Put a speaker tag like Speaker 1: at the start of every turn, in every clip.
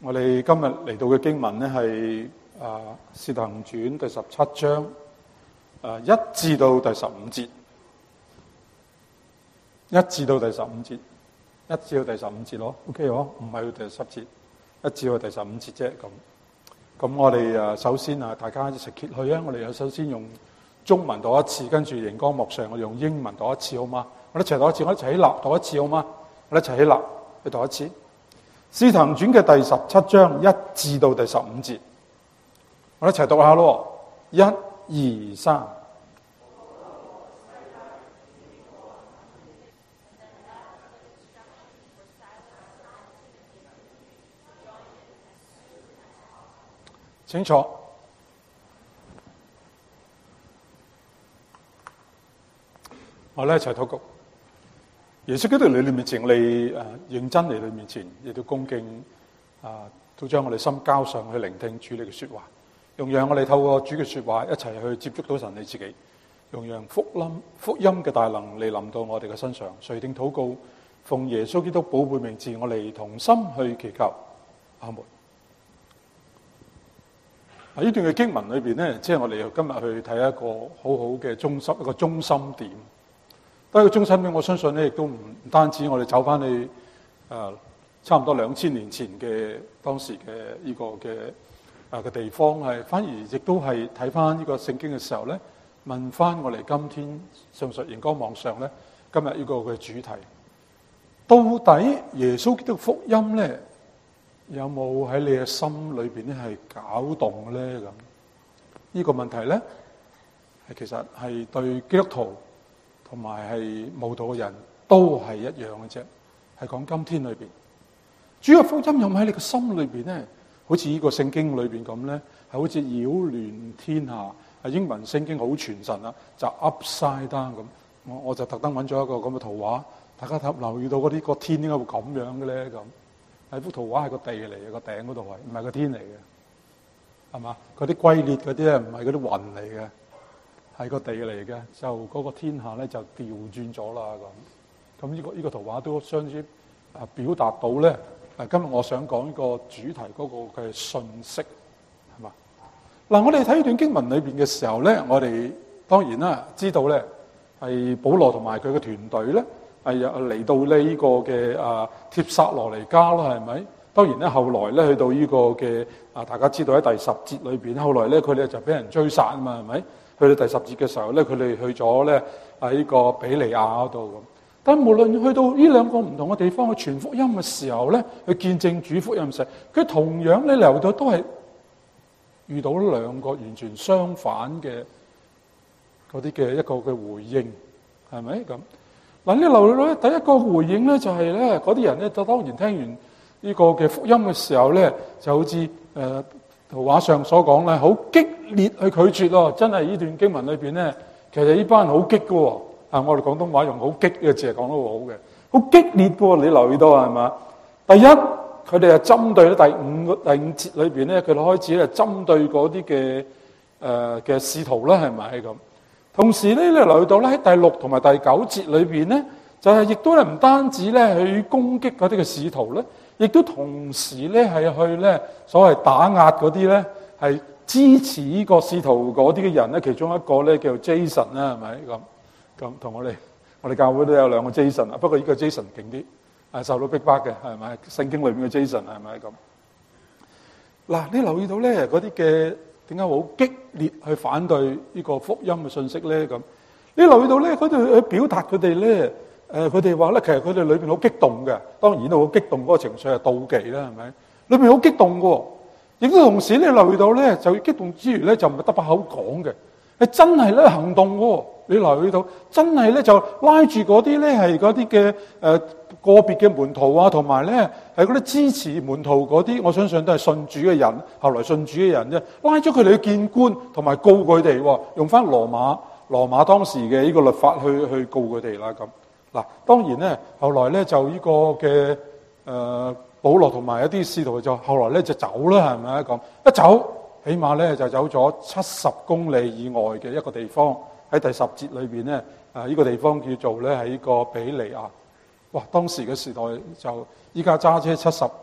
Speaker 1: 我哋今日嚟到嘅經文呢係《使徒行傳》第17章1至到第15節，1至到第15節，1至到第15節咯 ，OK 嗬，唔係到第10節，1至到第15節啫。咁我哋首先大家一齊揭去啊！我哋首先用中文讀一次，跟住熒光幕上我哋用英文讀一次好嗎？我哋一齊讀一次，我哋一齊起立讀一次好嗎？我哋一齊起立去讀一次。使徒行傳嘅第17章1至到第15節，我哋一齊讀下咯。1、2、3。請坐。我哋一齊禱告。耶穌基督嚟你面前，我哋認真嚟你面前，亦都恭敬都將我哋心交上去聆聽主你嘅說話，用讓我哋透過主嘅說話一齊去接觸到神你自己，用讓福音嘅大能嚟臨到我哋嘅身上。垂聽禱告，奉耶穌基督寶貝名字，我哋同心去祈求，阿門。呢段嘅經文裏邊呢，即係我哋今日去睇一個好好嘅中心，一個中心點。第一個中心點，我相信咧，亦都唔單止我哋走翻去差唔多2000年前嘅當時嘅呢個嘅地方，係反而亦都係睇翻呢個聖經嘅時候咧，問翻我哋今天上述熒光網上咧，今日呢個嘅主題，到底耶穌基督福音咧有冇喺你嘅心裏邊咧係攪動咧？咁呢個問題咧，係其實係對基督徒同埋係慕道嘅人都係一樣嘅啫，係講今天裏邊，主嘅福音有冇喺你嘅心裏邊咧？好似呢個聖經裏邊咁咧，係好似擾亂天下。英文聖經好傳神啦，就 upside down 咁。我就特登揾咗一個咁嘅圖畫，大家留意到嗰啲個天點解會咁樣嘅咧？咁係幅圖畫係個地嚟嘅，個頂嗰度係唔係個天嚟嘅？係嘛？嗰啲龜裂嗰啲咧唔係嗰啲雲嚟嘅。係個地嚟嘅，就嗰個天下咧就調轉咗啦咁。咁呢個圖畫都相當之表達到咧。今日我想講呢個主題嗰個嘅信息係嘛？嗱，我哋睇呢段經文裏邊嘅時候咧，我哋當然啦知道咧係保羅同埋佢嘅團隊咧係嚟到呢個嘅帖撒羅尼迦啦，係咪？當然咧後來咧去到呢個嘅大家知道喺第10節裏邊，後來咧佢哋就俾人追殺啊嘛，係咪？去到第10節嘅時候咧，佢哋去咗咧喺呢個比利亞嗰度咁。但無論去到呢兩個唔同嘅地方去傳福音嘅時候咧，去見證主福音時，佢同樣咧嚟到都係遇到兩個完全相反嘅嗰啲嘅一個嘅回應，係咪咁？嗱，你留意到咧，第一個回應咧就係咧嗰啲人咧，就當然聽完呢個嘅福音嘅時候咧，就好似圖畫上所講咧，好激烈去拒絕咯。真係呢段經文裏邊咧，其實呢班人好激嘅喎。我哋廣東話用好激嘅字係講得好嘅，好激烈嘅喎。你留意到係嘛？第一，佢哋係針對咧第五節裏邊咧，佢哋開始咧針對嗰啲嘅使徒啦，係咪咁？同時咧，你留意到咧喺第6同埋第9節裏邊咧，就係亦都係唔單止咧去攻擊嗰啲嘅使徒咧，亦都同時咧係去咧所謂打壓嗰啲咧係支持呢個使徒嗰啲嘅人咧，其中一個咧叫 Jason 啦，係咪咁同我哋教會都有兩個 Jason 啊，不過呢個 Jason 勁啲，受到逼迫嘅係咪？聖經裏面嘅 Jason 係咪咁？嗱，你留意到咧嗰啲嘅點解好激烈去反對呢個福音嘅信息咧？咁你留意到咧，佢哋去表達佢哋咧，佢哋話咧，其實佢哋裏邊好激動嘅，當然都好激動嗰個情緒係妒忌啦，係咪？裏邊好激動嘅，亦都同時你留意到咧，就激動之餘咧，就唔係得把口講嘅，係真係咧行動嘅。你留意到真係咧就拉住嗰啲咧係嗰啲嘅個別嘅門徒啊，同埋咧係嗰啲支持門徒嗰啲，我相信都係信主嘅人，後來信主嘅人啫，拉咗佢哋去見官，同埋告佢哋，用翻羅馬當時嘅呢個律法去告佢哋啦咁。嗱，當然咧後來咧就呢個嘅保羅同埋一啲使徒就後來咧就走啦，係咪咁？一走起碼咧就走咗70公里以外嘅一個地方。喺第10節裏邊咧，呢個地方叫做咧喺個比利亞。哇！當時嘅時代就依家揸車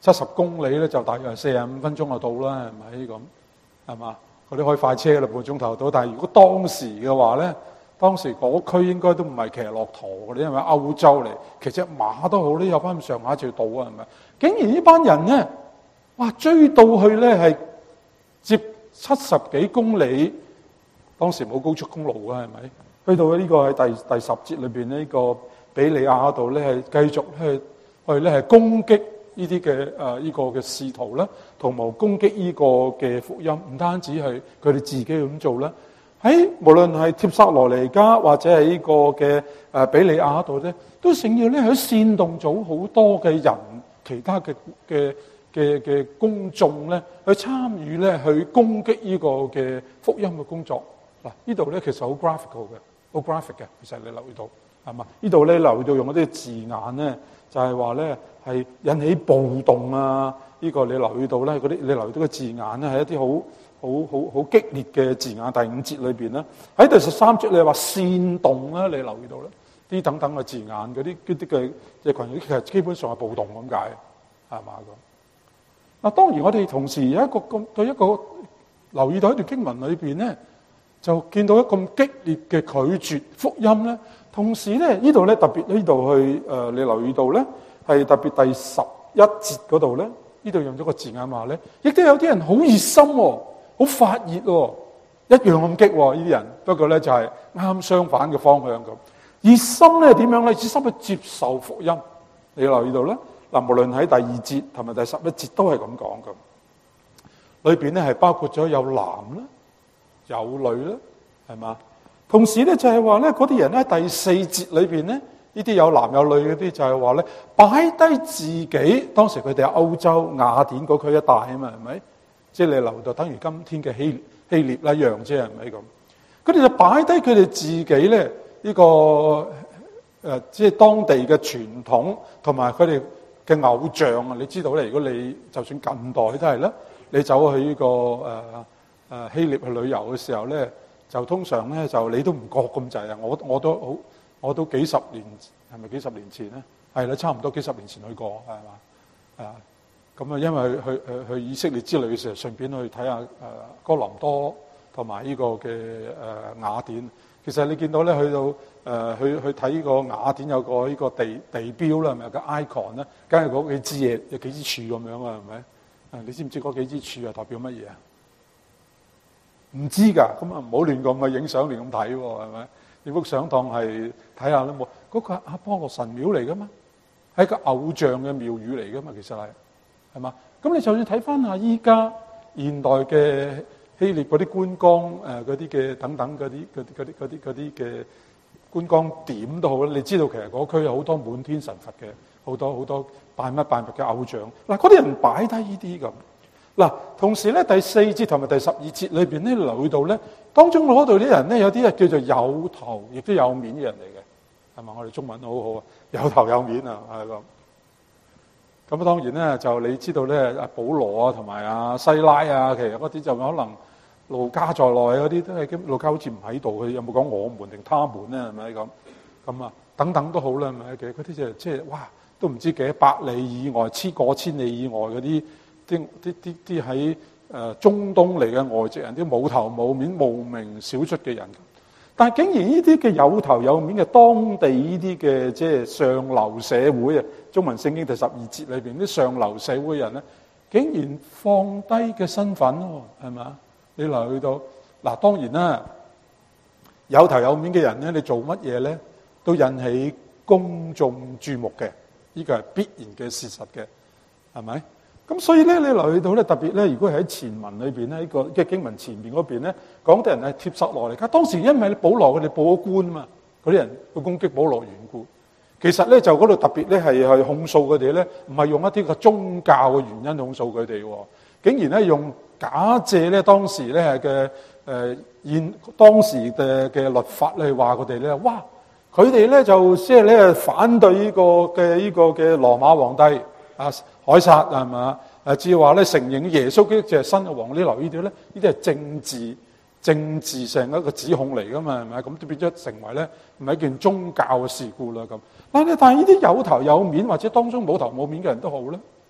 Speaker 1: 70公里咧就大約係45分鐘就到啦，係咪咁？係嘛？嗰啲開快車啦，半個鐘頭到。但係如果當時嘅話咧，當時嗰區應該都唔係騎駱駝嘅，因為歐洲嚟，騎隻馬都好咧，有翻咁上下就到啊，係咪？竟然呢班人咧，哇追到去咧係接70幾公里，當時冇高速公路啊，係咪？去到呢個喺第10節裏邊呢個比利亞嗰度咧，係繼續去咧係攻擊呢啲嘅呢個嘅使徒啦，同埋攻擊呢個嘅福音，唔單止係佢哋自己咁做啦。喺無論係帖撒羅尼迦或者係呢個嘅比利亞嗰度咧，都成要咧去煽動咗好多嘅人，其他嘅公眾咧去參與咧去攻擊呢個嘅福音嘅工作。嗱，呢度咧其實好 graphical 嘅，好 graphic 嘅。其實你留意到係嘛？呢度咧留意到用嗰啲字眼咧，就係話咧係引起暴動啊！呢個你留意到咧，嗰啲你留意到嘅字眼咧係一啲好激烈嘅字眼。第5節裏邊咧，喺第13節你話煽動啦，你留意到咧啲等等嘅字眼，嗰啲嘅群，其實基本上係暴動咁解，係嘛咁？嗱，當然我哋同時有對一個留意到一段經文裏邊咧，就見到一咁激烈嘅拒絕福音咧。同時咧，呢度咧特別呢度去你留意到咧，係特別第11節嗰度咧，呢度用咗個字眼話咧，亦都有啲人好熱心喎，好發熱喎，一樣咁激喎呢啲人。不過咧就係啱相反嘅方向咁。熱心咧點樣咧？熱心去接受福音。你留意到咧，嗱，無論喺第2節同埋第11節都係咁講咁。裏邊咧係包括咗有男啦，有女啦，係嘛？同時咧就係話咧，嗰啲人咧第4節裏邊咧，呢啲有男有女嗰啲就係話咧，擺低自己。當時佢哋喺歐洲雅典嗰區一帶啊嘛，係咪？即係你留到等於今天嘅希臘一樣啫，係咪咁？佢哋就擺低佢哋自己咧呢個即係當地嘅傳統同埋佢哋嘅偶像啊！你知道咧，如果你就算近代都係啦，你走去呢個希臘去旅遊嘅時候咧，就通常咧就你都唔覺咁滯啊！我都幾十年，係咪幾十年前咧？係啦，差唔多幾十年前去過，係嘛？咁啊，因為去以色列之旅嘅時候，順便去睇下哥林多同埋呢個嘅雅典。其實你見到咧，去到去睇呢個雅典有個呢個地標啦，係咪有個 icon 咧？梗係嗰幾支嘢，有幾支柱咁樣啊？係咪？你知唔知嗰幾支柱係代表乜嘢啊？唔知㗎，咁啊唔好亂咁去影相亂咁睇喎，係咪？你幅相當係睇下都冇。嗰個阿波羅神廟嚟㗎嘛，係一個偶像嘅廟宇嚟㗎嘛，其實係嘛？咁你就算睇翻下依家現代嘅希臘嗰啲觀光嗰啲嘅等等嗰啲嘅觀光點都好啦，你知道其實嗰區有好多滿天神佛嘅，好多拜乜嘅偶像。嗱，嗰啲人擺低呢啲咁。嗱，同時咧第4節同埋第12節裏邊咧留意到咧，當中嗰度啲人咧有啲係叫做有頭亦都有面嘅人嚟嘅，係咪？我哋中文好好啊，有頭有面啊，係咁。咁啊，當然咧就你知道咧，阿保羅啊同埋阿西拉啊，其實嗰啲就可能路加在內嗰啲都係，路加好似唔喺度，佢有冇講我們定他們咧？係咪咁啊？等等都好啦，係咪？其實嗰啲就即係哇，都唔知幾百里以外，過千里以外嗰啲喺中東嚟嘅外籍人，啲冇頭冇面、無名小卒嘅人。但係竟然呢啲嘅有頭有面嘅當地呢啲嘅即係上流社會啊，中文聖經第12節裏邊啲上流社會人咧，竟然放低嘅身份喎，係咪？你留意到嗱，當然啦，有頭有面嘅人咧，你做乜嘢咧都引起公眾注目嘅，呢個係必然嘅事實嘅，係咪？咁所以咧，你留意到咧，特別咧，如果係喺前文裏邊咧，呢個嘅經文前邊嗰邊咧，講啲人係帖撒羅尼迦，當時因為保羅佢哋報咗官嘛，嗰啲人去攻擊保羅緣故，其實咧就嗰度特別咧係控訴佢哋咧，唔係用一啲嘅宗教嘅原因控訴佢哋，竟然咧用假借咧當時咧嘅當時嘅律法咧話佢哋咧，哇！佢哋咧就即係咧反對呢個嘅羅馬皇帝啊。凱撒係嘛？至於話咧承認耶穌基督就係新嘅王，你留意到咧，呢啲係政治上一個指控嚟噶嘛？係咪？咁都變咗成為咧唔係一件宗教嘅事故啦咁。但係呢啲有頭有面或者當中冇頭冇面嘅人都好咧，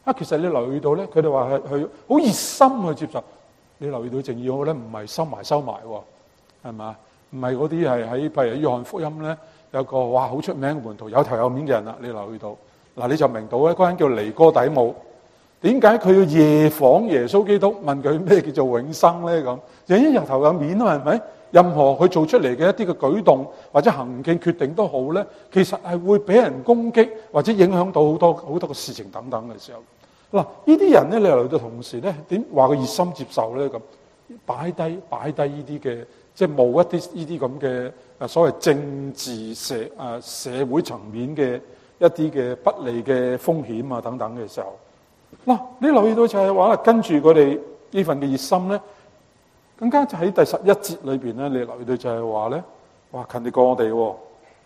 Speaker 1: 其實你留意到咧，佢哋話係好熱心去接受。你留意到正義，我咧唔係收埋喎，係嘛？唔係嗰啲係喺譬如約翰福音咧，有個哇好出名嘅門徒，有頭有面嘅人啦。你留意到嗱，你就明到咧，嗰人叫尼哥底母，點解佢要夜訪耶穌基督，問佢咩叫做永生咧？咁人一有頭有面啊，係咪？任何佢做出嚟嘅一啲嘅舉動或者行徑決定都好咧，其實係會俾人攻擊或者影響到好多嘅事情等等嘅時候。嗱，呢啲人咧，你嚟到同時咧，點話佢熱心接受咧？咁擺低呢啲嘅，即係冒一啲呢啲咁嘅所謂政治社會層面嘅一啲嘅不利嘅風險啊等等嘅時候，嗱，你留意到就係話跟住佢哋呢份嘅熱心咧，更加就喺第11節裏邊咧，你留意到就係話咧，哇，勤力過我哋喎，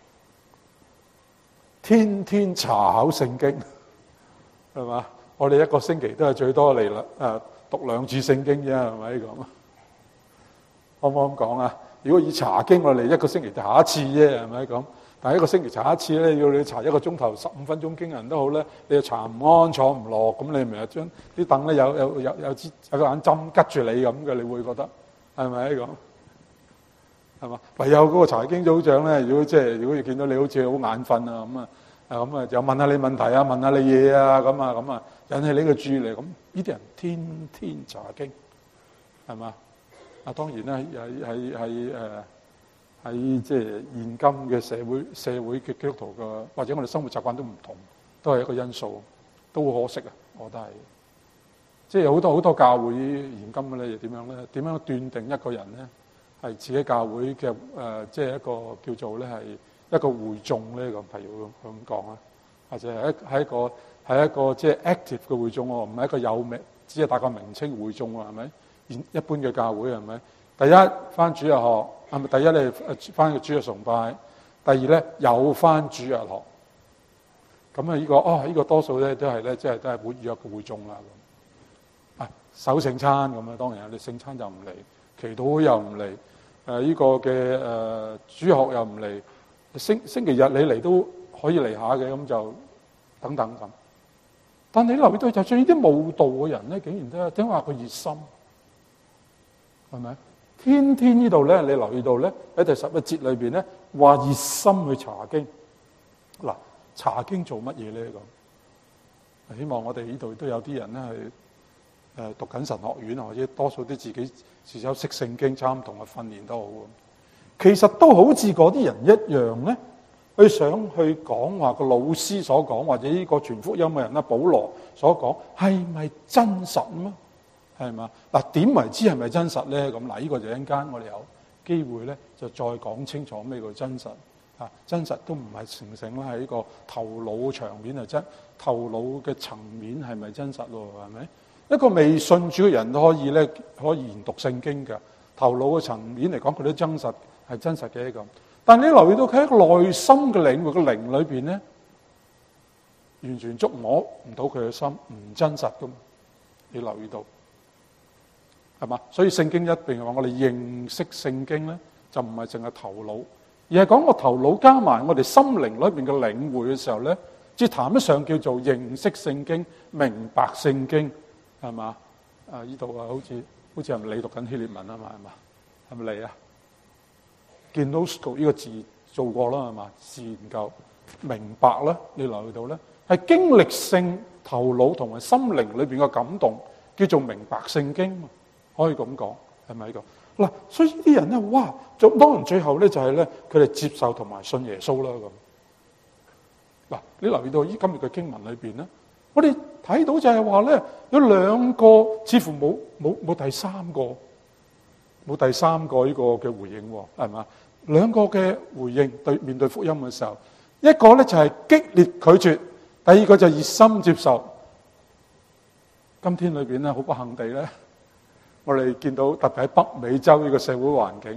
Speaker 1: 天天查考聖經，係嘛？我哋一個星期都係最多嚟啦，讀2次聖經啫，係咪咁？可唔可以咁講啊？如果以查經，我哋一個星期就查一次啫，係咪咁？但係一個星期查一次咧，要你查1個鐘頭15分鐘經文都好咧，你又查唔安坐唔落，咁你咪係將啲凳咧有個眼針拮住你咁嘅，你會覺得係咪咁？係嘛？唯有嗰個查經組長咧，如果見到你好似好眼瞓啊咁啊，就問下你問題啊，問下你嘢啊，咁啊，引起你嘅注意力。咁呢啲人天天查經，係嘛？當然啦，喺即係現今嘅社會嘅基督徒嘅，或者我哋生活習慣都唔同，都係一個因素，都好可惜啊！我覺得係，即係好多教會現今嘅咧，又點樣咧？點樣斷定一個人咧係自己教會嘅即係一個叫做咧係一個會眾咧咁，譬如咁講啊，或者係一個即係 active 嘅會眾喎，唔係一個有名只係打個名稱會眾喎，係咪？一般嘅教會係咪？第一返主日學，係咪？第一咧返個主日崇拜，第二咧有返主日學。咁啊呢個多數咧都係咧即係都係活躍嘅會眾啦咁。守聖餐咁啊，當然你聖餐就唔嚟，祈禱又唔嚟，呢個嘅主學又唔嚟，星期日你嚟都可以嚟下嘅，咁就等等咁。但你留意到，就算呢啲冇道嘅人咧，竟然都點話佢熱心，係咪？天天呢度咧，你留意到咧喺第11節裏邊咧，話熱心去查經。嗱，查經做乜嘢咧咁？希望我哋呢度都有啲人咧係讀緊神學院，或者多數啲自己自首識聖經，參同嘅訓練都好。其實都好似嗰啲人一樣咧，佢想去講話個老師所講，或者呢個傳福音嘅人啦，保羅所講係咪真實咩？係嘛？嗱，點為之係咪真實咧？咁嗱，呢個就一陣間我哋有機會咧，就再講清楚咩叫真實。真實都唔係成啦，喺呢個頭腦場面係真，頭腦嘅層面係咪真實咯？係咪？一個未信主嘅人都可以研讀聖經嘅，頭腦嘅層面嚟講，佢都真實係真實嘅咁。但你留意到佢喺個內心嘅領域嘅靈裏邊咧，完全觸摸唔到佢嘅心，唔真實噶嘛？你留意到係嘛？所以聖經一定話我哋認識聖經咧，就唔係淨係頭腦，而係講個頭腦加埋我哋心靈裏邊嘅領會嘅時候咧，至談得上叫做認識聖經、明白聖經，係嘛？呢度好似係咪你讀緊希臘文啊嘛？係咪你啊？gnosko 呢個字做過啦，係嘛？自研究明白啦，你留意到咧，係經歷性頭腦同埋心靈裏邊嘅感動，叫做明白聖經，可以咁講，係咪呢個？嗱，所以呢啲人咧，哇，當然最後咧就係咧，佢哋接受同埋信耶穌啦咁。嗱，你留意到今日嘅經文裏邊咧，我哋睇到就係話咧，有兩個似乎冇第三個。冇第三個呢個嘅回應喎，係嘛？兩個嘅回應面對福音嘅時候，一個咧就係激烈拒絕，第二個就熱心接受。今天裏邊咧，好不幸地咧，我哋見到特別喺北美洲呢個社會環境，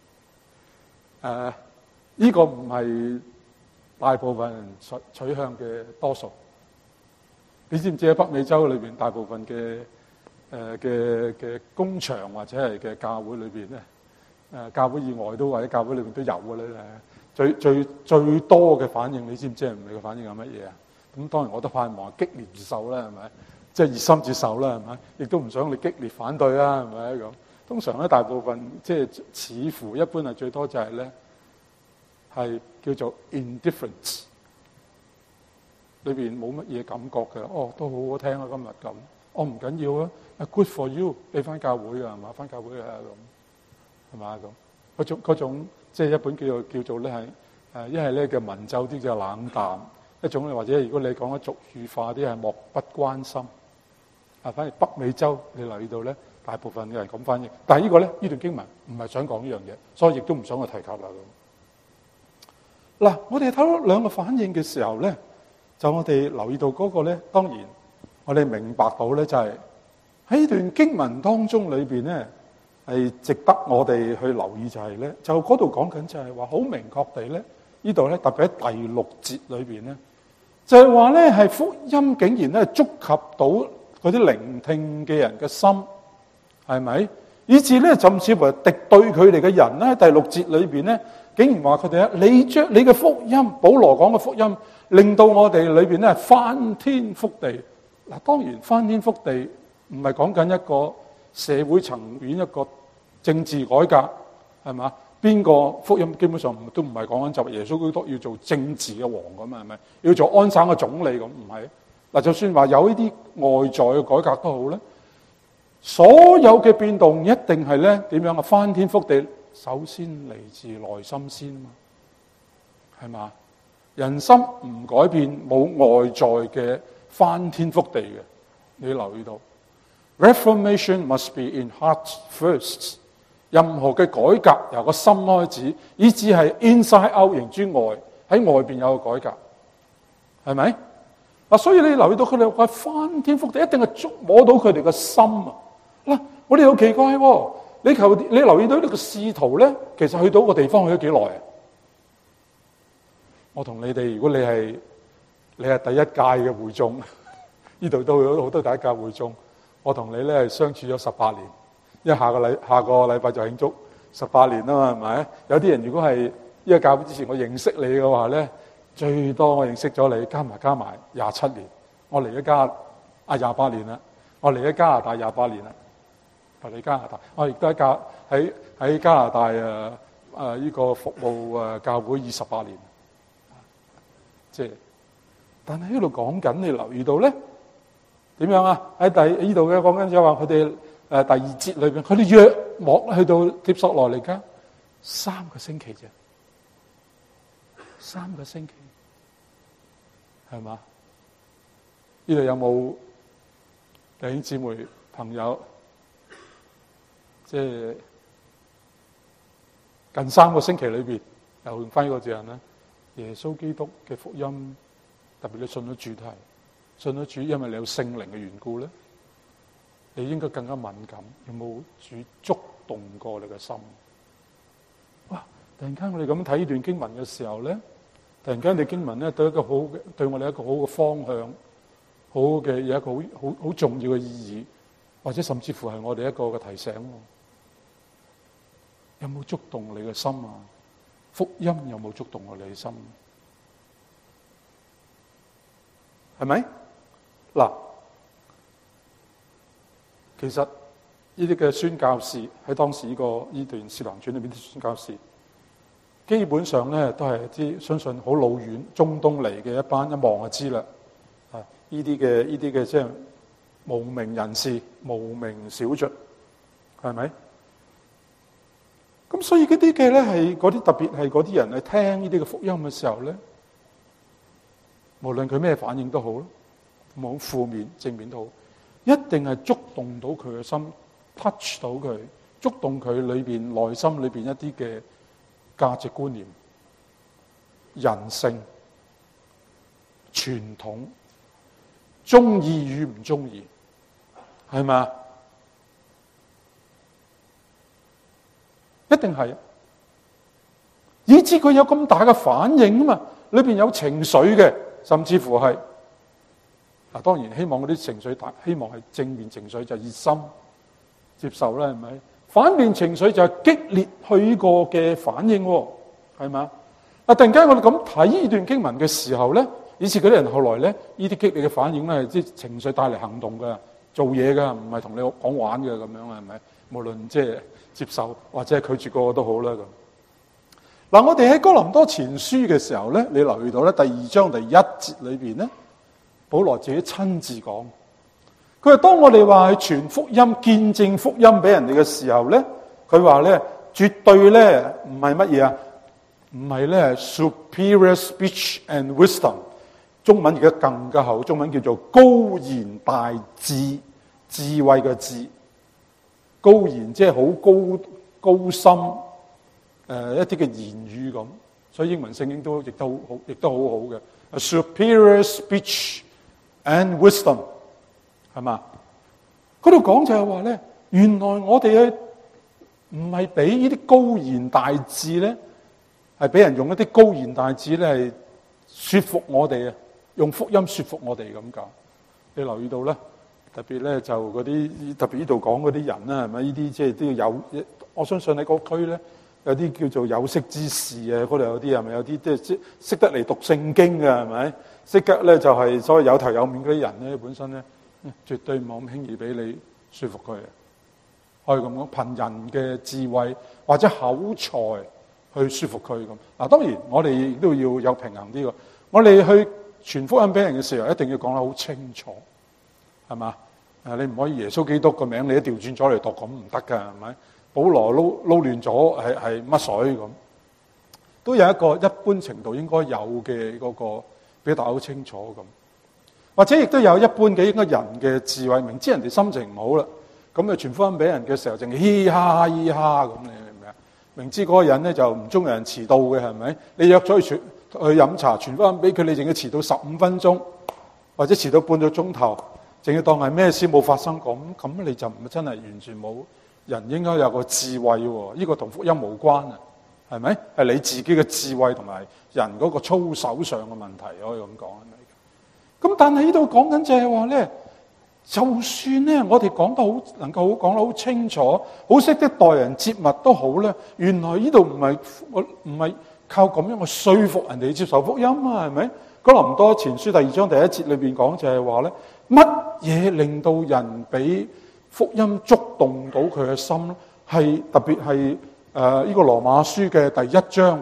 Speaker 1: 呢個唔係大部分人取向嘅多數。你知唔知喺北美洲裏邊大部分嘅工場或者係嘅教會裏邊咧，教會以外都或者教會裏邊都有嘅咧。最多嘅反應，你知唔知係唔係個反應係乜嘢啊？ 咁當然我都盼望激烈接受啦，係咪？即係熱心接受啦，係咪？亦都唔想你激烈反對啦，係咪咁？通常咧，大部分即係似乎一般係最多就係咧係叫做 indifference， 裏邊冇乜嘢感覺嘅。哦，都好好聽啊，今日咁。哦，唔緊要啊 ，good for you， 你翻教會啊，係嘛？翻教會啊咁，係嘛咁？嗰種即係一本叫做咧係一係咧叫文縐啲就冷淡，一種或者如果你講得俗語化啲係漠不關心。反而北美洲你留意到咧，大部分嘅人咁翻譯，但係呢個咧呢段經文唔係想講呢樣嘢，所以亦都唔想去提及啦。嗱，我哋睇到兩個反應嘅時候咧，就我哋留意到嗰個咧，當然我哋明白到咧，就係喺呢段經文當中裏邊咧，係值得我哋去留意就係咧，就嗰度講緊就係話好明確地咧，呢度咧特別喺第六節裏邊咧，就係話咧係福音竟然咧觸及到嗰啲聆聽嘅人嘅心，係咪？以至咧，甚至乎敵對佢哋嘅人咧，第六節裏邊咧，竟然話佢哋你將你嘅福音，保羅講嘅福音，令到我哋裏邊咧翻天覆地。嗱，當然翻天覆地唔係講緊一個社會層面，一個政治改革，係嘛？邊個福音基本上都唔係講緊就耶穌基督要做政治嘅王咁啊？係咪？要做安省嘅總理咁？唔係。嗱，就算話有呢啲外在嘅改革都好咧，所有嘅變動一定係咧點樣啊？翻天覆地，首先嚟自內心先嘛，係嘛？人心唔改變，冇外在嘅翻天覆地嘅。你留意到 ，Reformation must be in heart first。任何嘅改革由個心開始，以至係 inside out 形之外，喺外邊有個改革，係咪？嗱，所以你留意到佢哋話翻天覆地，一定係觸摸到佢哋嘅心啊！嗱，我哋好奇怪喎，你留意到呢個使徒咧，其實去到個地方去咗幾耐啊？我同你哋，如果你係第一屆嘅會眾，呢度都有好多第一屆會眾，我同你咧係相處咗18年，因為下個禮拜就慶祝18年啊嘛，係咪？有啲人如果係呢個教會之前我認識你嘅話咧，最多我認識咗你加埋27年，我嚟咗28年啦，我嚟咗加拿大28年啦，我嚟加拿大，我亦都喺加拿大呢個服務教會28年，即係，但係呢度講緊你留意到咧點樣啊？喺呢度嘅講緊就話佢哋第二節裏邊，佢哋約莫去到帖撒羅尼迦3個星期啫，3個星期。係嘛？呢度有冇弟兄姊妹朋友？即係近3個星期裏邊，又用翻呢個字眼啦。耶穌基督嘅福音，特別你信咗主都係信咗主，因為你有聖靈嘅緣故咧，你應該更加敏感。有冇主觸動過你嘅心？哇！突然間我哋咁睇呢段經文嘅時候咧。突然間，你經文咧對我哋一個好嘅方向，好嘅有一個好重要嘅意義，或者甚至乎係我哋一個嘅提醒。有冇觸動你嘅心啊？福音有冇觸動我哋嘅心？係咪？嗱，其實呢啲嘅宣教士喺當時呢段《使徒行傳》裏邊啲宣教士。基本上咧都係啲相信好老遠中東嚟嘅一班，一望就知啦。呢啲嘅即係無名人士、無名小卒，係咪？咁所以嗰啲嘅咧係嗰啲特別係嗰啲人去聽呢啲嘅福音嘅時候咧，無論佢咩反應都好咯，冇負面正面都好，一定係觸動到佢嘅心 ，touch 到佢，觸動佢裏邊內心裏邊一啲嘅價值觀念、人性、傳統、中意與唔中意，係嘛？一定係，以致佢有咁大嘅反應啊嘛！裏邊有情緒嘅，甚至乎係嗱，當然希望嗰啲情緒希望係正面情緒，就係熱心接受啦，係咪？反面情緒就係激烈去過嘅反應，係嘛？突然間我哋咁睇呢段經文嘅時候咧， 以前嗰啲人後來咧，呢啲激烈嘅反應咧，係啲情緒帶嚟行動嘅，做嘢嘅，唔係同你講玩嘅咁樣，係咪？無論即係接受或者係拒絕個都好啦咁。嗱，我哋喺哥林多前書嘅時候咧，你留意到咧，第2章第1節裏邊咧，保羅自己親自講，佢話當我哋話去傳福音、見證福音俾人哋嘅時候咧，佢話咧絕對咧唔係乜嘢啊？唔係咧 superior speech and wisdom， 中文而家更加好，中文叫做高言大智，智慧嘅智，高言即係好高深。一啲嘅言語咁，所以英文聖經亦都好好嘅。Superior speech and wisdom 係嘛？嗰度講就係話咧，原來我哋唔係俾呢啲高言大智咧，係俾人用一啲高言大智咧係說服我哋啊，用福音說服我哋咁講。你留意到咧，特別咧就嗰啲特別呢度講嗰啲人啦，係咪？呢啲即係都要有，我相信喺嗰區咧。有啲叫做有識之士啊，嗰度有啲係咪有啲即係識得嚟讀聖經嘅係咪？識得咧就係所謂有頭有面嗰啲人咧，本身咧絕對冇咁輕易俾你說服佢。可以咁講，憑人嘅智慧或者口才去說服佢咁。嗱，當然我哋亦都要有平衡啲嘅。我哋去傳福音俾人嘅時候，一定要講得好清楚，係嘛？你唔可以耶穌基督個名你一調轉咗嚟讀，咁唔得㗎，係咪？保羅撈亂咗係乜水咁，都有一個一般程度應該有嘅嗰個表達好清楚咁，或者亦都有一般嘅應該人嘅智慧，明知人哋心情唔好啦，咁啊傳福音俾人嘅時候，淨係嘻嘻哈哈嘻嘻哈咁，你明唔明啊？明知嗰個人咧就唔中意人遲到嘅，係咪？你約咗去飲茶，傳福音俾佢，你淨係遲到15分鐘，或者遲到半個鐘頭，淨係當係咩事冇發生咁你就唔真係完全冇。人應該有個智慧喎，呢個同福音無關啊，係咪？係你自己嘅智慧同埋人嗰個操守上嘅問題，可以咁講係咪？咁但係呢度講緊就係話咧，就算咧我哋講得好，能夠講得好清楚，好識得待人接物都好咧，原來呢度唔係靠咁樣去說服人哋接受福音啊，係咪？哥林多前書第2章第1節裏邊講就係話咧，乜嘢令到人俾福音觸動到佢嘅心咧，係特別係呢個羅馬書嘅第1章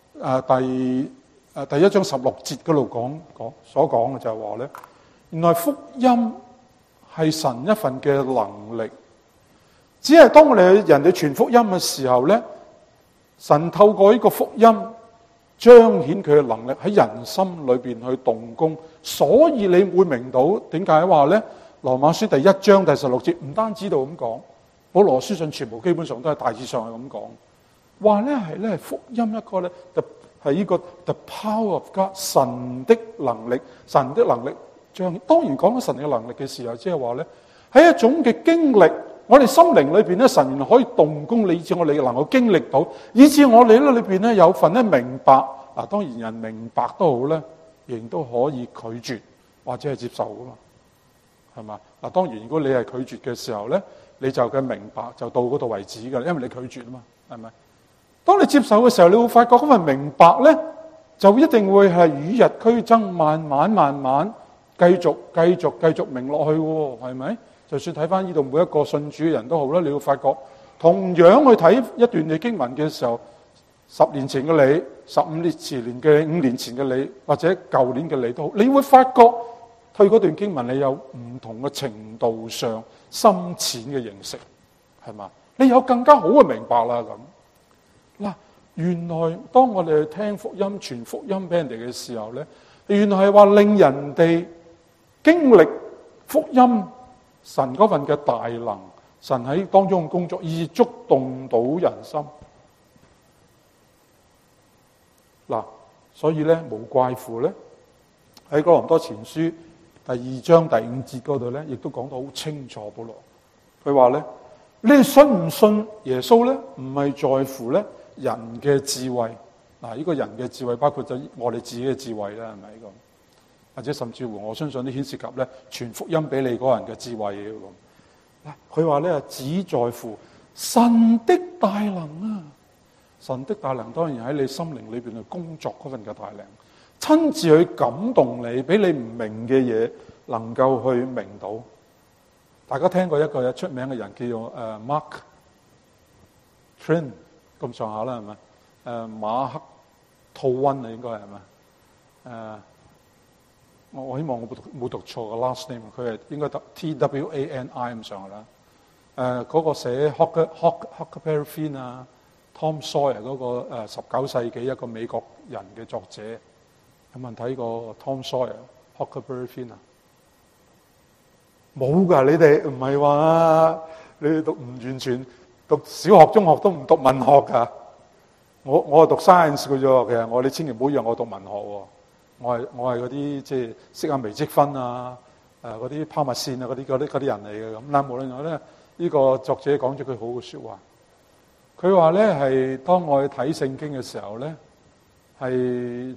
Speaker 1: 第1章16節嗰度所講嘅就係話咧，原來福音係神一份嘅能力，只係當我哋人哋傳福音嘅時候咧，神透過呢個福音彰顯佢嘅能力喺人心裏邊去動工，所以你會明到點解話咧？羅馬書第1章第16節唔單止度咁講，保羅書信全部基本上都係大致上係咁講，話咧係咧福音一個咧係呢個 the power of God 神的能力將當然講緊神嘅能力嘅時候，即係話咧係一種嘅經歷，我哋心靈裏邊咧神原來可以動工，以致我哋能夠經歷到，以致我哋咧裏邊咧有份咧明白啊，當然人明白都好咧，仍都可以拒絕或者係接受噶嘛。係嘛？嗱，當然如果你係拒絕嘅時候咧，你就嘅明白就到嗰度為止噶啦，因為你拒絕啊嘛，係咪？當你接受嘅時候，你會發覺嗰份明白咧，就一定會係與日俱增，慢慢繼續明落去喎，係咪？就算睇翻呢度每一個信主嘅人都好啦，你會發覺同樣去睇一段嘅經文嘅時候，10年前嘅你、15年前嘅5年前嘅你，或者舊年嘅你都好，你會發覺。對嗰段經文，你有唔同嘅程度上深淺嘅認識，係嘛？你有更加好嘅明白啦咁。嗱，原來當我哋去聽福音、傳福音俾人哋嘅時候咧，原來係話令人哋經歷福音神嗰份嘅大能，神喺當中嘅工作，以觸動到人心。嗱，所以咧無怪乎咧喺哥林多前書第2章第5節嗰度咧，亦都講得好清楚。保羅佢話咧，你哋信唔信耶穌咧？唔係在乎咧人嘅智慧。嗱，呢個人嘅智慧包括咗我哋自己嘅智慧啦，係咪咁？或者甚至乎我相信都牽涉及咧傳福音俾你嗰人嘅智慧嘅咁。嗱，佢話咧只在乎神的大能啊！神的大能當然喺你心靈裏邊去工作嗰份嘅大能。 親自去感動你，俾你唔明嘅嘢能夠去明到。大家聽過一個出名嘅人叫做Mark Twain 咁上下啦，係咪？馬克吐溫啊，應該係咪？我希望我冇讀錯個 last name， 佢係應該讀 Twani 咁上下啦。嗰個寫 Huckleberry Finn 啊 Tom Sawyer 嗰個19世紀一個美國人嘅作者，有冇人睇過 Tom Sawyer Huckleberry Finn 啊？冇㗎，你哋唔係話你哋讀唔完全讀小學中學都唔讀文學㗎？我係讀 science 嘅啫，其實你千祈唔好讓我讀文學喎。我係嗰啲即係識下微積分啊，嗰啲拋物線啊嗰啲人嚟嘅咁。但無論如何咧，呢個作者講咗句好嘅説話。佢話咧係當我去睇聖經嘅時候咧，係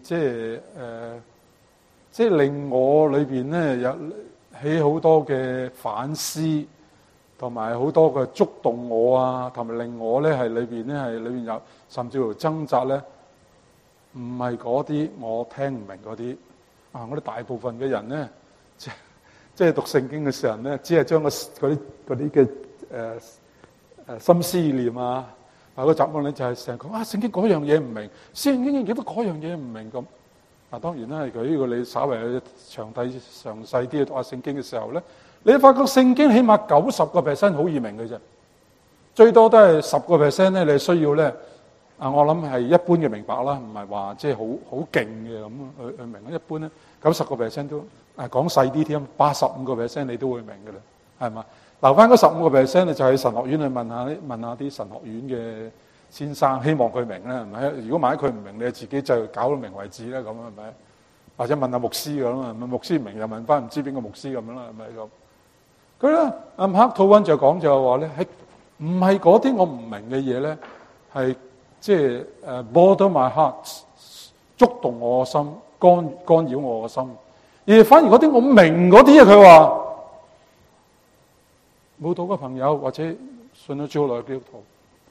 Speaker 1: 即係令我裏邊咧有起好多嘅反思，同埋好多嘅觸動我啊，同埋令我咧係裏邊有甚至乎掙扎咧。唔係嗰啲我聽唔明嗰啲啊！我哋大部分嘅人咧，即係讀聖經嘅時候咧，只係將嗰啲嘅心思意念啊，個習慣咧就係成日講聖經嗰樣嘢唔明，聖經幾多嗰樣嘢唔明咁。嗱，當然啦，如果你稍為詳細啲去讀下聖經嘅時候咧，你發覺聖經起碼90% 好易明嘅啫，最多都係10% 咧，你需要咧。我諗係一般嘅明白啦，唔係話即係好勁嘅咁去明。一般咧90% 都講細啲添，85% 你都會明嘅啦，係嘛？留翻嗰15%咧就喺神學院去問下啲神學院嘅先生，希望佢明啦，係咪？如果萬一佢唔明，你自己就搞到明為止啦，咁係咪？或者問下牧師咁啊，牧師唔明又問翻唔知邊個牧師咁樣啦，係咪咁？佢咧馬克吐溫就講就話咧，係唔係嗰啲我唔明嘅嘢咧，係。即係bother my heart， 觸動我嘅心，干擾我嘅心。而反而嗰啲我明嗰啲啊，佢話冇到嘅朋友或者信咗主好耐嘅基督徒，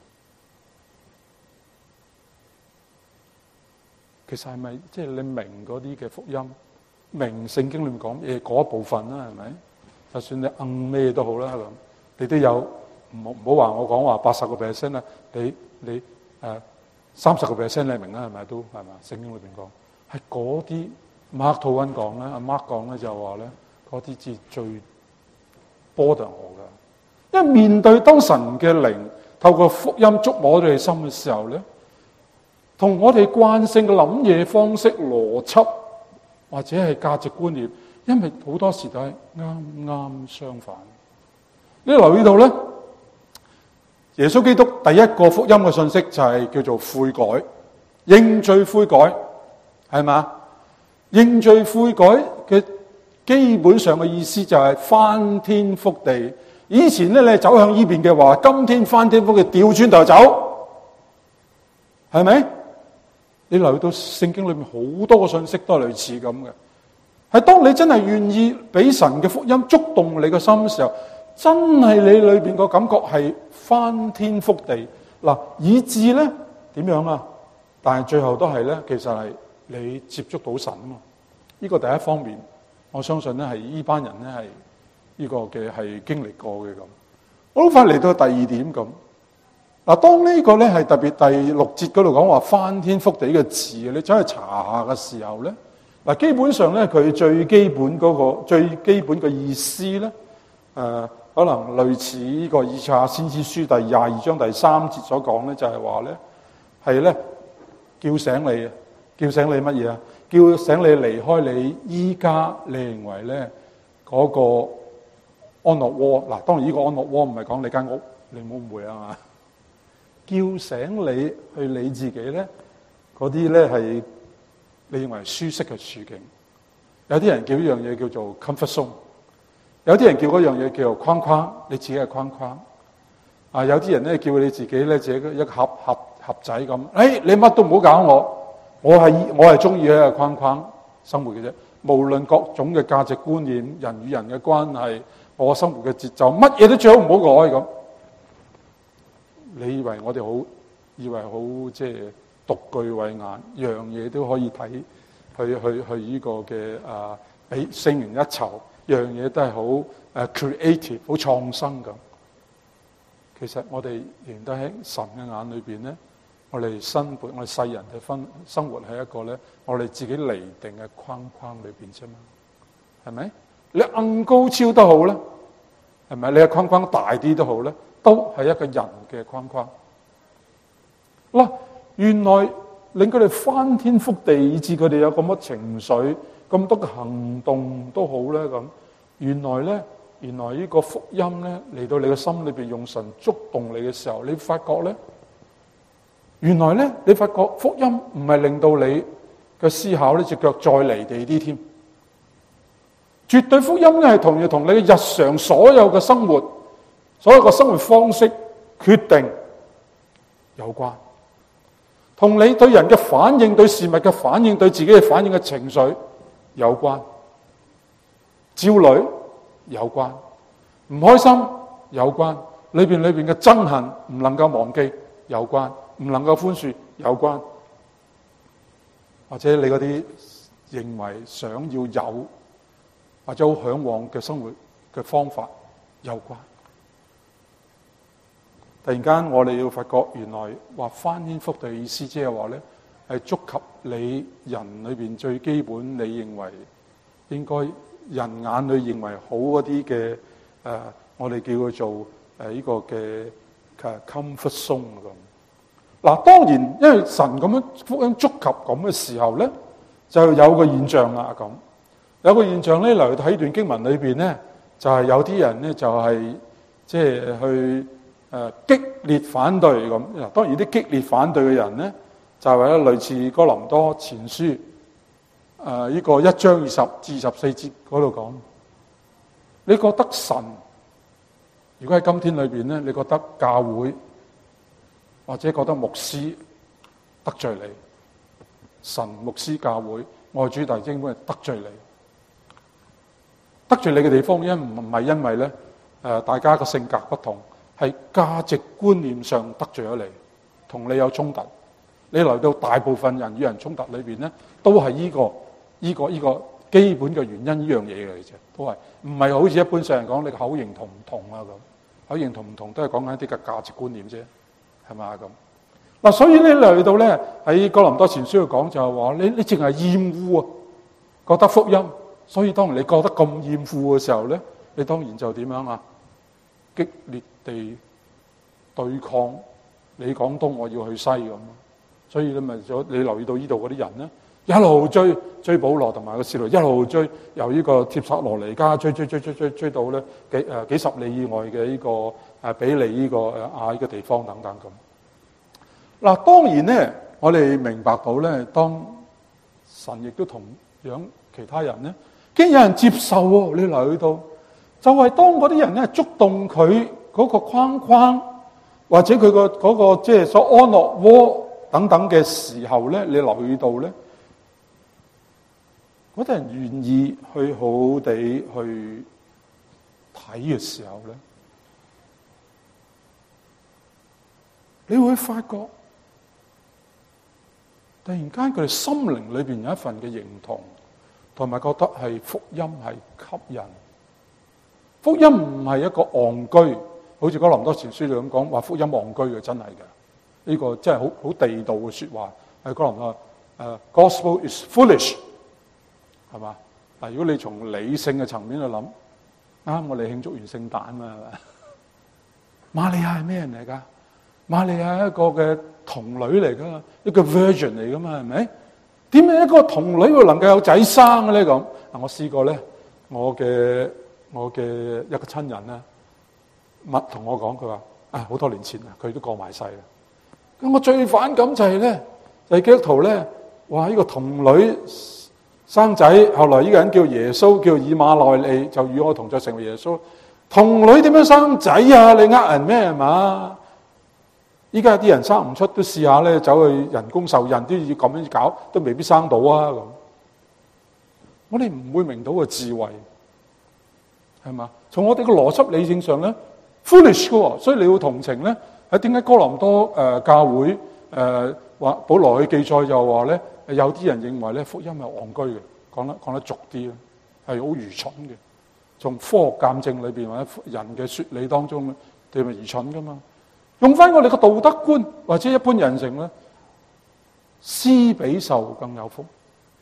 Speaker 1: 其實係咪即係你明嗰啲嘅福音，明聖經裏面講嘢嗰一部分啦，係咪？就算你硬咩都好啦，咁你都有唔好話我講話80% 啦，你。30% 你明啦，係咪都係嘛？聖經裏邊講係嗰啲馬克吐溫講咧，阿 Mark 講咧就話咧，嗰啲至最波動我噶。因為面對當神嘅靈透過福音觸摸我哋心嘅時候咧，同我哋慣性嘅諗嘢方式、邏輯或者係價值觀念，因為好多時都係啱相反。你留意到咧？耶穌基督第一個福音嘅信息就係叫做悔改、認罪悔改，係嘛？認罪悔改嘅基本上嘅意思就係翻天覆地。以前咧你走向呢邊嘅話，今天翻天覆地調轉頭走，係咪？你留意到聖經裏面好多個信息都係類似咁嘅，係當你真係願意俾神嘅福音觸動你嘅心嘅時候，真係你裏邊個感覺係翻天覆地嗱，以致咧點樣啊？但係最後都係咧，其實係你接觸到神啊嘛。呢個第一方面，我相信咧係呢班人咧係呢個嘅係經歷過嘅咁。我好快嚟到第二點咁嗱，當呢個咧係特別第6節嗰度講話翻天覆地嘅字，你走去查下嘅時候咧嗱，基本上咧佢最基本嘅意思咧可能類似呢個以賽亞先知書第22章第3節所講咧，就係話咧係咧叫醒你乜嘢啊？叫醒你離開你依家你認為咧嗰個安樂窩嗱，當然呢個安樂窩唔係講你間屋，你唔好誤會啊嘛。叫醒你去你自己咧，嗰啲咧係你認為舒適嘅處境。有啲人叫呢樣嘢叫做 comfort zone。有啲人叫嗰樣嘢叫做框框，你自己係框框。有啲人咧叫你自己咧自己一個盒仔咁。你乜都唔好搞我係中意喺個框框生活嘅啫。無論各種嘅價值觀念、人與人嘅關係、我生活嘅節奏，乜嘢都最好唔好改咁。你以為好即係獨具慧眼，樣嘢都可以睇呢個嘅比聖靈一籌，樣嘢都係好creative、好創新咁。其實我哋仍然都喺神嘅眼裏邊咧，我哋生活，我哋世人嘅生活喺一個咧，我哋自己釐定嘅框框裏邊啫嘛，係咪？你硬高超都好咧，係咪？你嘅框框大啲都好咧，都係一個人嘅框框。嗱，原來令佢哋翻天覆地，以致佢哋有咁多情緒、咁多嘅行動都好咧咁。原來呢個福音咧嚟到你嘅心裏邊，用神觸動你嘅時候，你發覺咧，原來咧你發覺福音唔係令到你嘅思考呢隻腳再離地啲添。絕對福音咧係同你嘅日常所有嘅生活、所有嘅生活方式決定有關，同你對人嘅反應、對事物嘅反應、對自己嘅反應嘅情緒有關，焦慮有關，唔開心有關，裏邊嘅憎恨唔能夠忘記有關，唔能夠寬恕有關，或者你嗰啲認為想要有或者好嚮往嘅生活嘅方法有關。突然間我哋要發覺，原來話翻天覆地嘅意思，即係話咧係觸及你人裏邊最基本，你認為應該人眼裏認為好嗰啲嘅我哋叫佢做呢個嘅comfort zone 咁。嗱，當然因為神咁樣福音觸及咁嘅時候咧，就有個現象啦咁。有個現象咧，嚟睇段經文裏邊咧，就係有啲人咧就係即係去激烈反對咁。嗱，當然啲激烈反對嘅人咧，就係為咗類似哥林多前書呢個1章20至24節嗰度講。你覺得神如果喺今天裏邊咧，你覺得教會或者覺得牧師得罪你，神牧師教會愛主弟兄會得罪你。得罪你嘅地方，唔係因為咧大家個性格不同，係價值觀念上得罪咗你，同你有衝突。你嚟到大部分人與人衝突裏邊咧，都係呢個基本嘅原因，呢樣嘢嚟啫，都係唔係好似一般上人講你口型同唔同啊咁？口型同唔同都係講緊一啲嘅價值觀念啫，係嘛咁？嗱，所以咧嚟到咧喺哥林多前書度講就係話，你淨係厭惡啊，覺得福音。所以當你覺得咁厭惡嘅時候咧，你當然就點樣啊？激烈地對抗你講東，我要去西咁。所以你留意到呢度嗰啲人咧，一路追保羅同埋個使徒，一路追由呢個帖撒羅尼迦追到咧幾十里以外嘅呢個比利呢個亞呢個地方等等咁。嗱，當然咧，我哋明白到咧，當神亦都同樣其他人咧。竟然有人接受喎，你留意到，就係當嗰啲人咧觸動佢嗰個框框，或者佢嗰個即係所安樂窩等等嘅時候咧，你留意到咧，嗰啲人願意去好好地去睇嘅時候咧，你會發覺，突然間佢哋心靈裏邊有一份嘅認同。同埋覺得係福音係吸引，福音唔係一個戇居，好似哥林多前書裏咁講話福音戇居嘅，真係嘅，呢個真係好地道嘅說話。係哥林多Gospel is foolish， 係嘛？嗱，如果你從理性嘅層面去諗，啱我哋慶祝完聖誕嘛，係嘛？瑪利亞係咩人嚟噶？瑪利亞係一個嘅童女嚟噶嘛，一個 virgin 嚟噶嘛，係咪？點解一個童女會能夠有仔生嘅咧？咁嗱，我試過咧，我嘅一個親人咧，同我講，佢話好多年前佢都過埋世啦。咁我最反感就係咧，就係基督徒咧，哇！呢個童女生仔，後來呢個人叫耶穌，叫以馬內利，就與我同在成為耶穌。童女點樣生仔啊？你呃人咩係嘛？依家啲人生唔出，都試下咧，走去人工受孕，都要咁樣搞，都未必生到啊！咁，我哋唔會明到個智慧，係嘛？從我哋個邏輯理性上咧 ，foolish 嘅喎，所以你要同情咧。點解哥林多教會話保羅去記載就話咧，有啲人認為咧福音係戇居嘅，講得俗啲咧，係好愚蠢嘅。從科學鑑證裏邊或者人嘅説理當中，你咪愚蠢噶嘛？用翻我哋嘅道德觀或者一般人性咧，施比受更有福。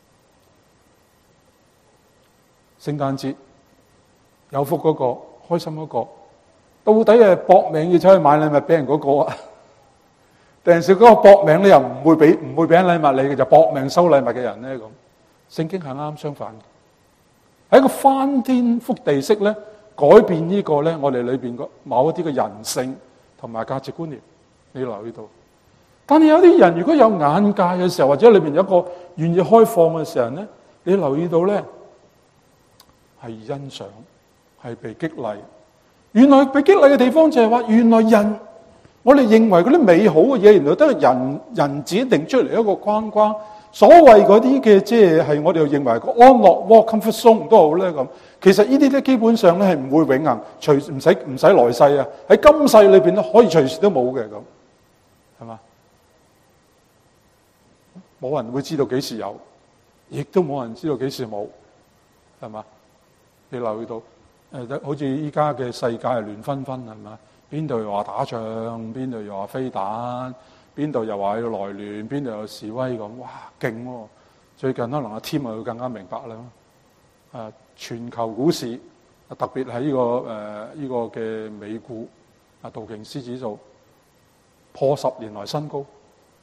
Speaker 1: 聖誕節有福嗰個，開心嗰個，到底係搏命要走去買禮物俾人嗰個啊？定係嗰個搏命咧又唔會俾禮物你嘅，就搏命收禮物嘅人咧咁？聖經係啱相反嘅，係一個翻天覆地式咧改變呢個咧我哋裏邊某一啲嘅人性同埋價值觀念，你要留意到。但係有啲人如果有眼界嘅時候，或者裏邊有一個願意開放嘅時候咧，你留意到咧係欣賞，係被激勵。原來被激勵嘅地方就係話，原來人我哋認為嗰啲美好嘅嘢，原來都係人自己定出嚟一個框框。所謂嗰啲嘅即係我哋又認為個安樂窩 comfort zone 都好咧咁。其實呢啲咧基本上咧係唔會永恆，唔使來世啊，喺今世裏邊咧可以隨時都冇嘅咁，係嘛？冇人會知道幾時有，亦都冇人知道幾時冇，係嘛？你留意到好似依家嘅世界係亂紛紛，係嘛？邊度又話打仗，邊度又話飛彈，邊度又話要內亂，邊度有示威咁，哇勁喎！最近可能阿添會更加明白啦。全球股市特別係呢個嘅美股道瓊斯指數破10年來新高。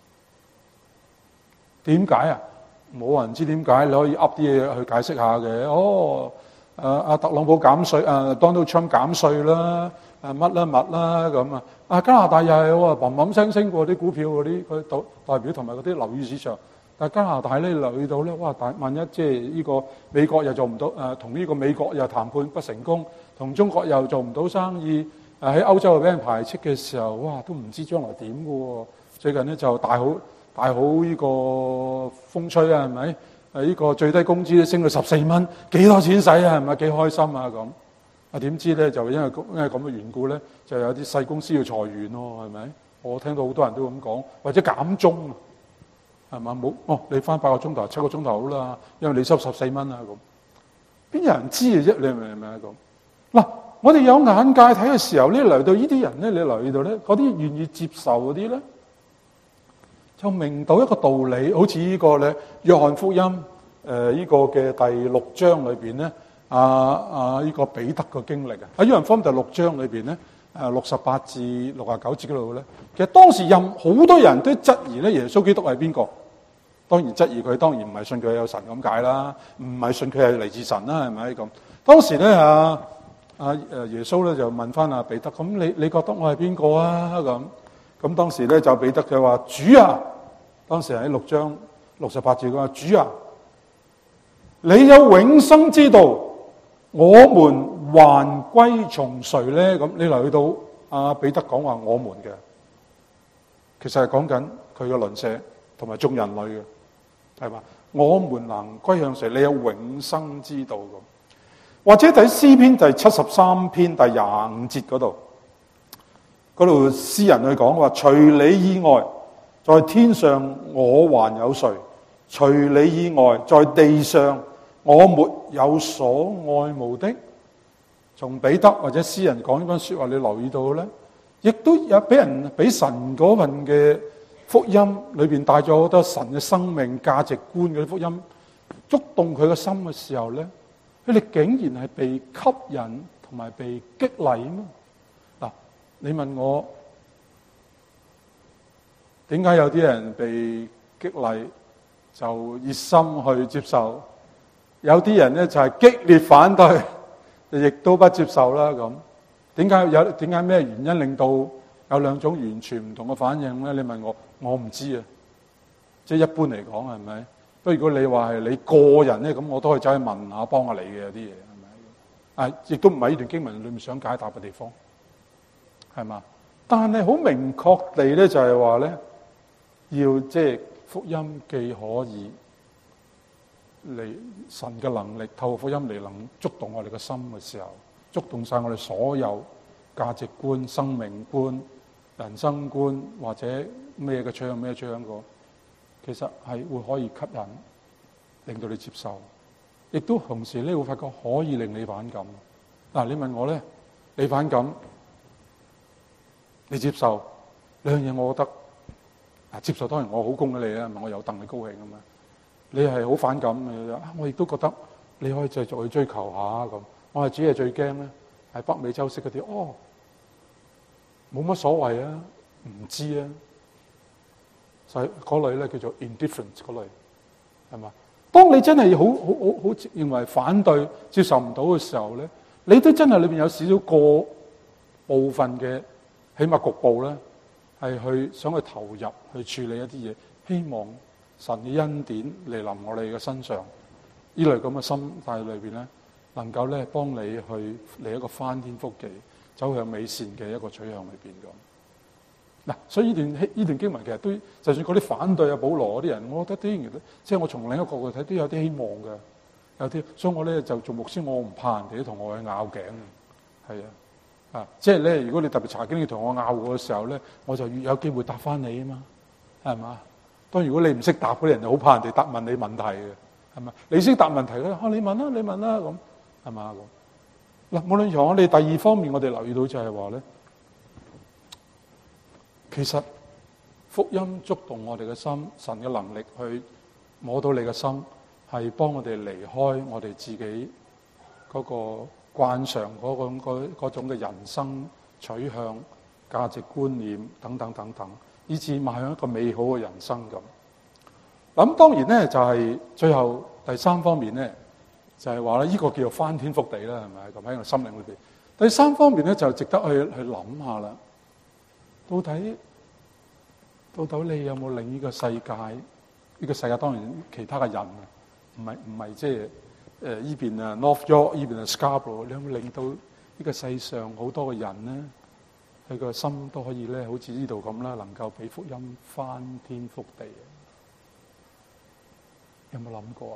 Speaker 1: 點解啊？冇人知點解，你可以噏啲嘢去解釋下嘅。阿特朗普減稅，Donald Trump 減稅啦，乜啦咁啊！加拿大又係喎，砰砰聲升過啲股票嗰啲代表同埋嗰啲樓宇市場。但係加拿大咧留意到咧，哇！萬一即係呢個美國又做唔到，同呢個美國又談判不成功，同中國又做唔到生意，喺歐洲又俾人排斥嘅時候，哇！都唔知將來點嘅喎。最近咧就大好呢個風吹啊，係咪？呢個最低工資咧升到14蚊，幾多錢使啊？係咪幾開心啊？咁點知咧就因為咁嘅緣故咧，就有啲細公司要裁員咯，係咪？我聽到好多人都咁講，或者減鐘啊，係嘛？冇你翻8個鐘頭、7個鐘頭好啦，因為你收14蚊啊咁。邊有人知嘅啫？你明唔明啊？咁嗱，我哋有眼界睇嘅時候咧，嚟到呢啲人咧，你留意到咧，嗰啲願意接受嗰啲咧，就明到一個道理，好似呢個咧，約翰福音呢個嘅第6章裏邊咧，呢個彼得嘅經歷啊，喺約翰福音第6章裏邊咧，68至69節嗰度咧，其實當時好多人都質疑咧，耶穌基督係邊個？當然質疑佢，當然唔係信佢有神咁解啦，唔係信佢係嚟自神啦，係咪咁？當時咧耶穌咧就問翻阿彼得，咁你覺得我係邊個啊？咁當時咧就彼得佢話主啊，當時喺6章68節佢話主啊，你有永生之道，我們還歸從誰咧？咁你留意到阿彼得講話我們嘅，其實係講緊佢嘅鄰舍同埋眾人類嘅，係嘛？我們能歸向誰？你有永生之道咁，或者睇詩篇第73篇第25節嗰度。嗰度詩人去講話，除你以外，在天上我還有誰？除你以外，在地上我沒有所愛慕的。從彼得或者詩人講呢番說話，你留意到咧，亦都有俾神嗰份嘅福音裏邊帶咗好多神嘅生命價值觀嘅福音，觸動佢嘅心嘅時候咧，佢哋竟然係被吸引同埋被激勵。你問我點解有啲人被激勵就熱心去接受，有啲人咧就係激烈反對，亦都不接受啦咁？點解咩原因令到有兩種完全唔同嘅反應咧？你問我唔知啊。即係一般嚟講係咪？不過如果你話係你個人咧，咁我都可以走去問下幫下你嘅有啲嘢係咪？亦都唔係呢段經文裏面想解答嘅地方。係嘛？但係好明確地咧，就係話咧，要即係福音既可以嚟神嘅能力透過福音嚟能觸動我哋嘅心嘅時候，觸動晒我哋所有價值觀、生命觀、人生觀或者咩嘅趨向過， 其實係會可以吸引，令到你接受，亦都同時咧會發覺可以令你反感。嗱，你問我咧，你反感，你接受兩樣嘢，我覺得接受當然我好恭喜你啦，唔係我有戥你高興啊嘛。你係好反感嘅，我亦都覺得你可以繼續去追求下咁。我係只係最驚咧，係北美洲式嗰啲，冇乜所謂啊，唔知啊，就係嗰類咧叫做 indifference 嗰類，係嘛？當你真係好認為反對、接受唔到嘅時候咧，你都真係裏邊有少少個部分嘅，起碼局部咧，係去想去投入去處理一啲嘢，希望神嘅恩典嚟臨我哋嘅身上，呢類咁嘅心態裏邊咧，能夠咧幫你去嚟一個翻天覆地、走向美善嘅一個取向裏邊咁。嗱，所以呢段經文其實都，就算嗰啲反對保羅嗰啲人，我覺得啲即係我從另一個角度睇，都有啲希望嘅，有啲。所以我咧就做牧師，我唔怕人哋同我去拗頸嘅，係啊，即係咧，如果你特別查經要同我拗嘅時候咧，我就越有機會答翻你啊嘛，係嘛？當如果你唔識答嗰啲人，就好怕人哋問你問題嘅，係嘛？你識答問題咧，你問啦，你問啦，咁係嘛咁。嗱，無論如何，我哋第二方面，我哋留意到就係話咧，其實福音觸動我哋嘅心，神嘅能力去摸到你嘅心，係幫我哋離開我哋自己嗰個慣常嗰種嘅人生取向、價值觀念等等等等，以至邁向一個美好嘅人生咁。咁當然咧，就係最後第三方面咧，就係話咧，呢個叫做翻天覆地啦，係咪？咁喺個心靈裏邊。第三方面咧，就值得去諗下啦。到底你有冇令呢個世界？呢個世界當然其他嘅人啊，唔係即係依邊啊 North York 依邊啊 Scarborough， 你有冇令到呢個世上好多嘅人咧，佢個心都可以咧，好似呢度咁啦，能夠俾福音翻天覆地？有冇諗過啊？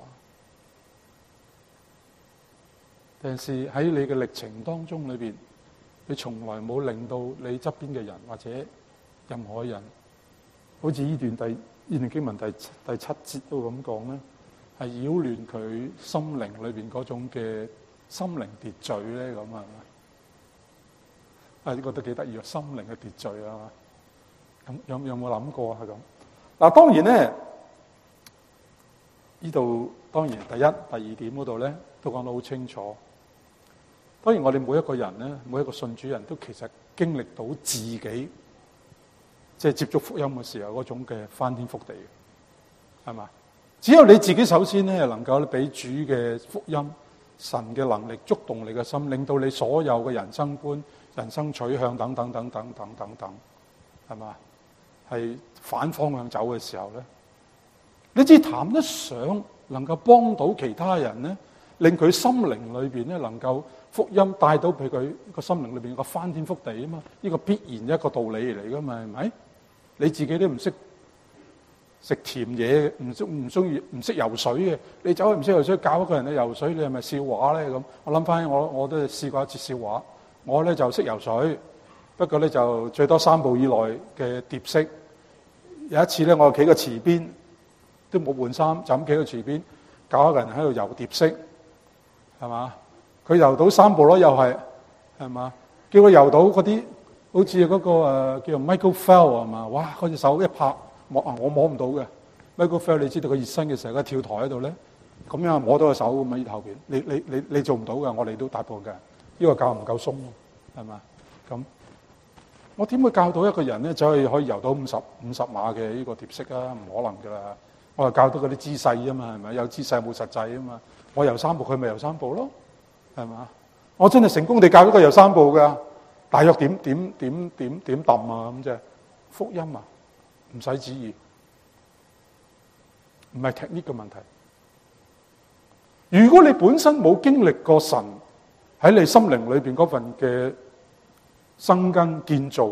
Speaker 1: 定是喺你嘅歷程當中裏邊，你從來冇令到你側邊嘅人或者任何人，好似呢段經文第7節都咁講咧，係擾亂佢心靈裏邊嗰種嘅心靈秩序咧，咁啊？呢個都幾得意啊！心靈嘅秩序啊，咁有冇諗過啊？咁嗱，當然咧，呢度當然第一、第二點嗰度咧，都講得好清楚。當然，我哋每一個人咧，每一個信主人都其實經歷到自己即係接觸福音嘅時候嗰種嘅翻天覆地嘅，係嘛？只有你自己首先咧，能夠俾主嘅福音、神嘅能力觸動你嘅心，令到你所有嘅人生觀、人生取向等等等等等等等，係嘛？係反方向走嘅時候咧，你只談得上能夠幫到其他人咧，令佢心靈裏邊咧能夠福音帶到俾佢個心靈裏邊個翻天覆地啊嘛！呢個必然一個道理嚟噶嘛，係咪？你自己都唔識食甜嘢，唔中意唔識游水嘅，你走去唔識游水教一個人去游水，你係咪笑話咧？咁我諗翻起我都試過一次笑話，我咧就識游水，不過咧就最多3步以內嘅蝶式。有一次咧，我企個池邊都冇換衫，就咁企個池邊教一個人喺度游蝶式，係嘛？佢游到3步咯，又係嘛？叫佢游到嗰啲，好似嗰個叫做 Michael Phelps 係嘛？哇！嗰隻手一拍，我摸唔到嘅。Michael Phelps 你知道佢熱身嘅時候，佢跳台喺度咧，咁樣摸到個手咁喺後邊。你做唔到嘅，我哋都大部分嘅。呢個教唔夠鬆，係嘛？咁我點會教到一個人咧，可以游到50碼嘅呢個蝶式啊？唔可能㗎啦！我係教到嗰啲姿勢啊嘛，係咪？有姿勢冇實際啊嘛。我游3步，佢咪游3步咯。係嘛？我真係成功地教咗佢游3步噶，大約點揼啊咁啫。福音啊，唔使旨意，唔係technique嘅問題。如果你本身冇經歷過神喺你心靈裏邊嗰份嘅生根建造、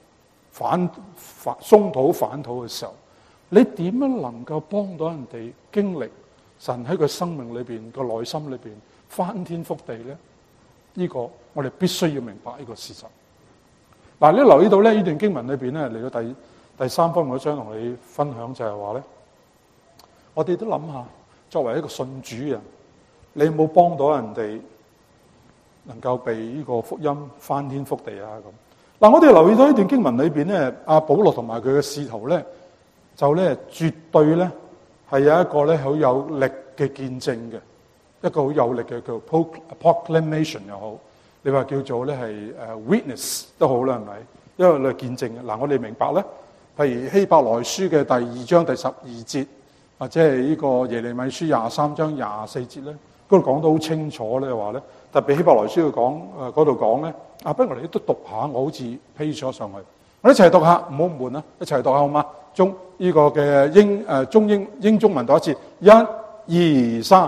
Speaker 1: 鬆土反土嘅時候，你點樣能夠幫到人哋經歷神喺佢生命裏邊個內心裏邊翻天覆地咧？呢個我哋必須要明白呢個事實。嗱，你留意到咧，呢段經文裏邊咧，嚟到第三方面，我想同你分享就係話咧， 我哋都諗下，作為一個信主人，你有冇幫到人哋能夠被呢個福音翻天覆地啊？咁嗱，我哋留意到呢段經文裏邊咧，阿保羅同埋佢嘅使徒咧，就咧絕對咧係有一個咧好有力嘅見證嘅，一個好有力嘅叫 proclamation 又好，你話叫做咧係witness 都好啦，係咪？因為你係見證嘅。嗱，我哋明白咧，譬如希伯來書嘅第2章第12節，或者係呢個耶利米書23章24節咧，嗰度講得好清楚咧，話咧特別希伯來書佢講嗰度講咧，不如我哋都讀下，我好似 page 咗上去，我哋一齊讀下，唔好悶啦，一齊讀下好嗎？呢個嘅英中文讀一次，1、2、3。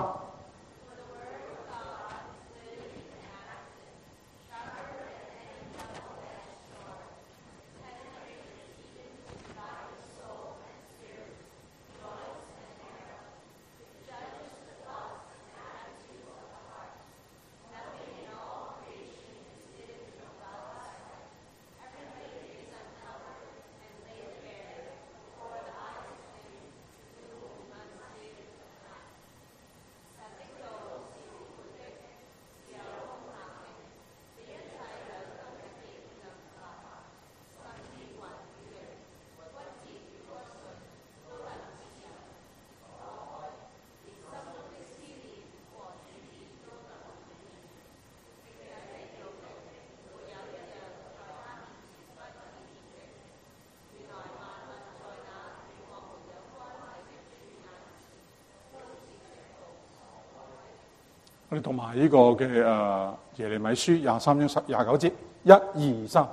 Speaker 1: 我哋讀埋呢個嘅耶利米書23章29節，1、2、3。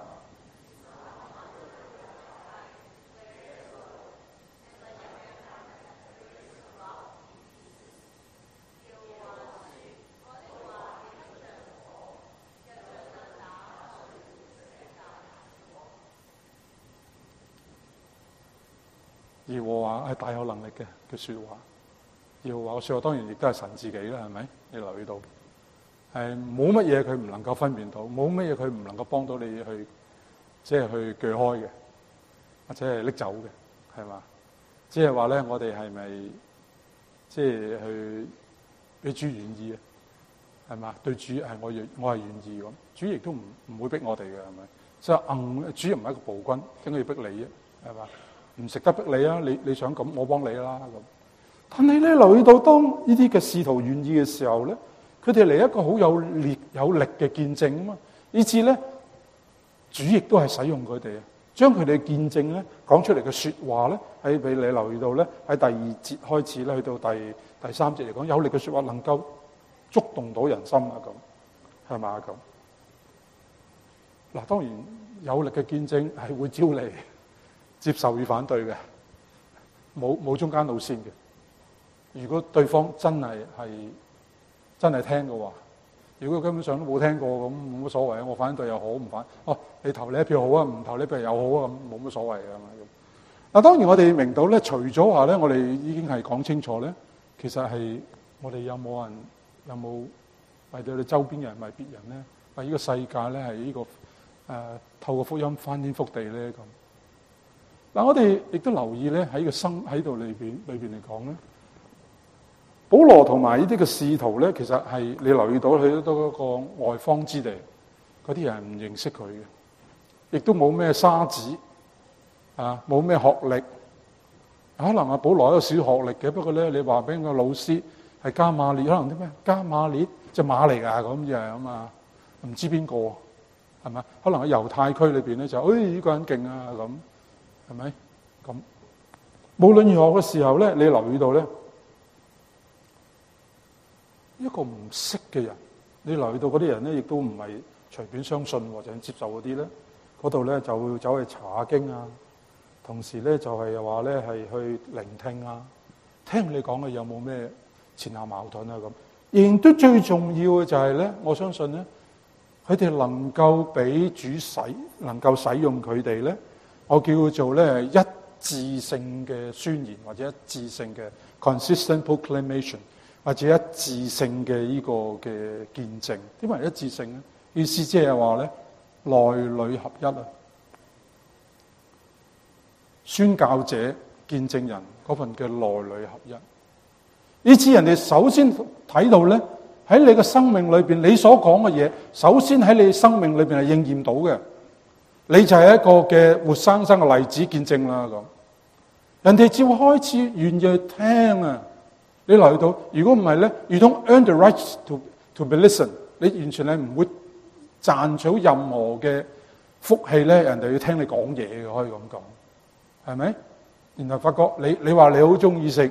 Speaker 1: 耶和華係大有能力嘅說話。耶和華嘅說話當然亦都係神自己啦，係咪？你留意到係冇乜嘢佢唔能夠分辨到，冇乜嘢佢唔能夠幫到你去，即係去鋸開嘅，或者係拎走嘅，係嘛？即係話咧，我哋係咪即係去俾主願意啊？係嘛？對主係我係願意咁，主亦都唔會逼我哋嘅，係咪？即係主又唔係一個暴君，點解要逼你啊？係嘛？唔食得逼你啊！你想咁，我幫你啦咁。但係咧，留意到當呢啲嘅使徒願意嘅時候咧，佢哋嚟一個好有力嘅見證啊嘛，以至咧主亦都係使用佢哋啊，將佢哋嘅見證咧講出嚟嘅說話咧，喺俾你留意到咧，喺第2節開始咧，去到第3節嚟講，有力嘅說話能夠觸動到人心啊，咁係嘛咁。嗱，當然有力嘅見證係會招嚟接受與反對嘅，冇中間路線嘅。如果對方真係聽嘅話，如果根本上都冇聽過咁冇乜所謂啊！我反對又好，唔反你投你一票好啊，唔投你一票又好啊，咁冇乜所謂啊嘛咁。嗱，當然我哋明到咧，除咗話咧，我哋已經係講清楚咧，其實係我哋有冇為到你周邊人為別人咧，為呢個世界咧係呢個透過福音翻天覆地咧咁。嗱，我哋亦都留意咧喺個喺度裏邊嚟講咧。保羅同埋呢啲嘅使徒咧，其實係你留意到佢都嗰個外方之地，嗰啲人唔認識佢嘅，亦都冇咩沙子冇咩學歷，可能阿保羅有少學歷嘅，不過咧你話俾個老師係加馬列，可能啲咩加馬列隻馬嚟㗎咁樣啊嘛，唔知邊個係咪？可能喺猶太區裏邊咧就呢個人勁啊咁，係咪咁？無論如何嘅時候咧，你留意到咧。一個唔識嘅人，你留意到嗰啲人咧，亦都唔係隨便相信或者接受嗰啲咧，嗰度咧就會走去查下經啊，同時咧就係話咧係去聆聽啊，聽你講嘅有冇咩前後矛盾啊咁。亦都最重要嘅就係咧，我相信咧，佢哋能夠俾主能夠使用佢哋咧，我叫做咧一致性嘅宣言或者一致性嘅 consistent proclamation。或者一致性嘅呢個嘅見證，點解一致性咧？意思即係話咧，內裏合一啊！宣教者、見證人嗰份嘅內裏合一， 以致人哋首先睇到咧，喺你嘅生命裏邊，你所講嘅嘢，首先喺你生命裏邊係應驗到嘅，你就係一個嘅活生生嘅例子見證啦。咁人哋只會開始願意去聽啊。你嚟到，如果唔係咧 ，you don't earn the right to be listen， 你完全係唔會賺取任何嘅福氣咧。人哋要聽你講嘢嘅，可以咁講，係咪？然後發覺你話你好中意食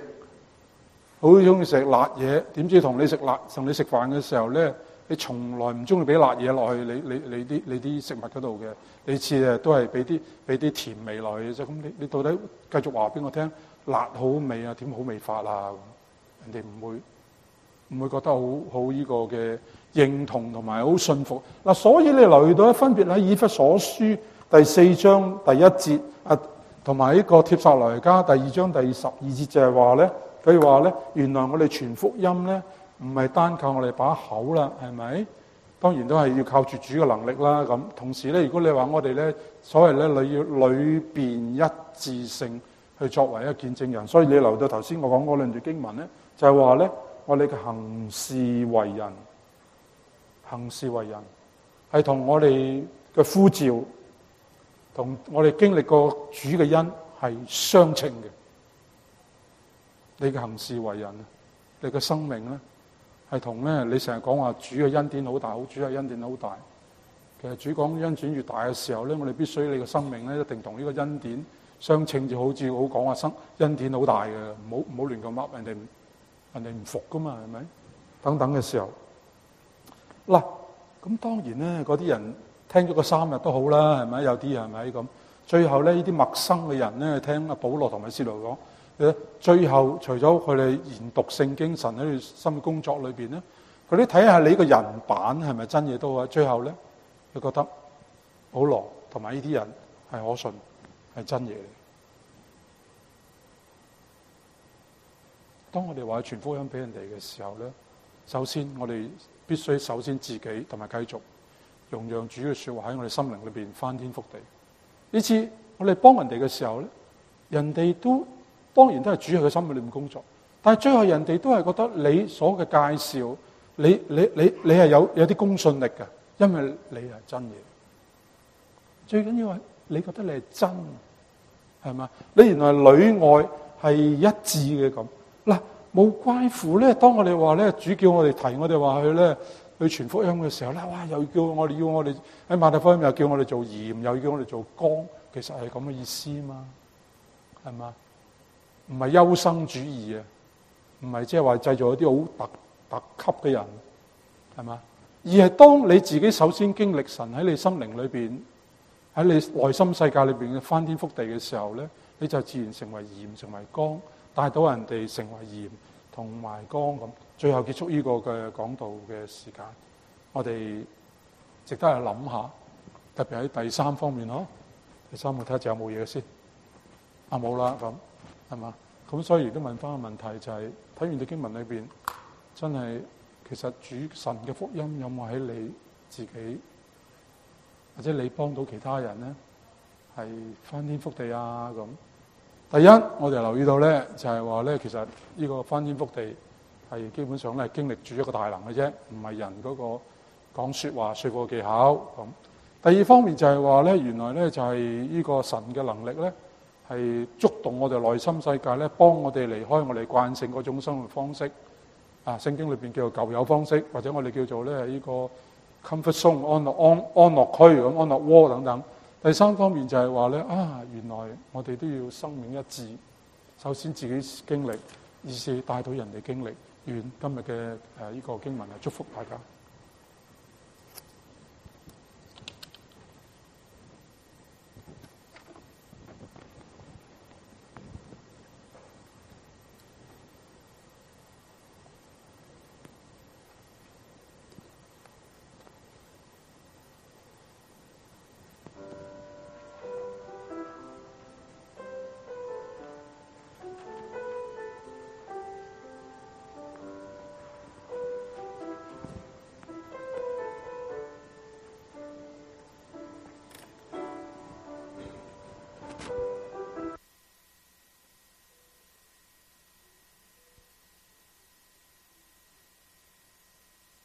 Speaker 1: 辣嘢，點知同你食飯嘅時候咧，你從來唔中意俾辣嘢落去你啲食物嗰度嘅，你次都係俾啲甜味落去嘅啫。咁你到底繼續話俾我聽，辣好味啊？點好味法啊？人哋唔會覺得好呢個嘅認同同埋好信服嗱。所以你留意到分別喺以弗所書第4章第1節啊，同埋呢個帖撒羅尼迦第2章第12節就係話咧，佢話咧，原來我哋傳福音咧，唔係單靠我哋把口啦，係咪？當然都係要靠住主嘅能力啦。咁同時咧，如果你話我哋咧，所謂咧，你要裏邊一致性去作為一個見證人，所以你留到頭先我講嗰兩段經文咧，就係話咧，我哋嘅行事為人係同我哋嘅呼召，同我哋經歷過主嘅恩係相稱嘅。你嘅行事為人，你嘅生命咧，係同咧你成日講話主嘅恩典好大，主嘅恩典好大。其實主講恩典越大嘅時候咧，我哋必須你嘅生命咧一定同呢個恩典相稱，就好似好講話恩典好大嘅，唔好亂咁噏，人哋唔服噶嘛，係咪？等等嘅時候，嗱，咁當然咧，嗰啲人聽咗個3日都好啦，係咪？有啲係咪咁？最後咧，呢啲陌生嘅人咧，聽阿保羅同埋使徒講。最後除咗佢哋研讀聖經、神喺佢心工作裏邊咧，佢哋睇下你個人版係咪真嘢都好。最後咧，佢覺得保羅同埋呢啲人係可信，係真嘢嚟。當我哋話傳福音俾人哋嘅時候咧，首先我哋必須首先自己同埋繼續容讓主嘅說話喺我哋心靈裏邊翻天覆地。呢次我哋幫人哋嘅時候咧，人哋都當然都係主喺佢心裏面工作，但係最後人哋都係覺得你所嘅介紹，你係有啲公信力嘅，因為你係真嘢。最緊要係你覺得你係真，係嘛？你原來裏外係一致嘅咁。嗱，冇怪乎咧。當我哋話咧，主叫我哋提我哋話去咧去傳福音嘅時候咧，哇！又叫我哋喺馬太福音又叫我哋做鹽，又叫我哋做光，其實係咁嘅意思嘛，係嘛？唔係優生主義啊，唔係即係話製造一啲好特級嘅人，係嘛？而係當你自己首先經歷神喺你心靈裏邊，喺你內心世界裏邊嘅翻天覆地嘅時候咧，你就自然成為鹽，成為光，帶到人哋成為鹽同埋光咁。最後結束呢個嘅講道嘅時間，我哋值得去諗下，特別喺第3方面咯。第3個睇下仲有冇嘢先。冇啦咁。係嘛？咁所以亦都問翻個問題，就係睇完啲經文裏邊，真係其實主神嘅福音有冇喺你自己，或者你幫到其他人咧，係翻天覆地啊咁？第一，我哋留意到咧，就係話咧，其實呢個翻天覆地係基本上咧經歷住一個大能嘅啫，唔係人嗰個講說話說話技巧咁。第二方面就係話咧，原來咧就係呢個神嘅能力咧。係觸動我哋內心世界咧，幫我哋離開我哋慣性嗰種生活方式。聖經裏邊叫做舊有方式，或者我哋叫做咧呢個 comfort zone 安樂區咁，安樂窩等等。第三方面就係話咧，原來我哋都要生命一致，首先自己經歷，而是帶到人哋經歷。願今日嘅呢個經文係祝福大家。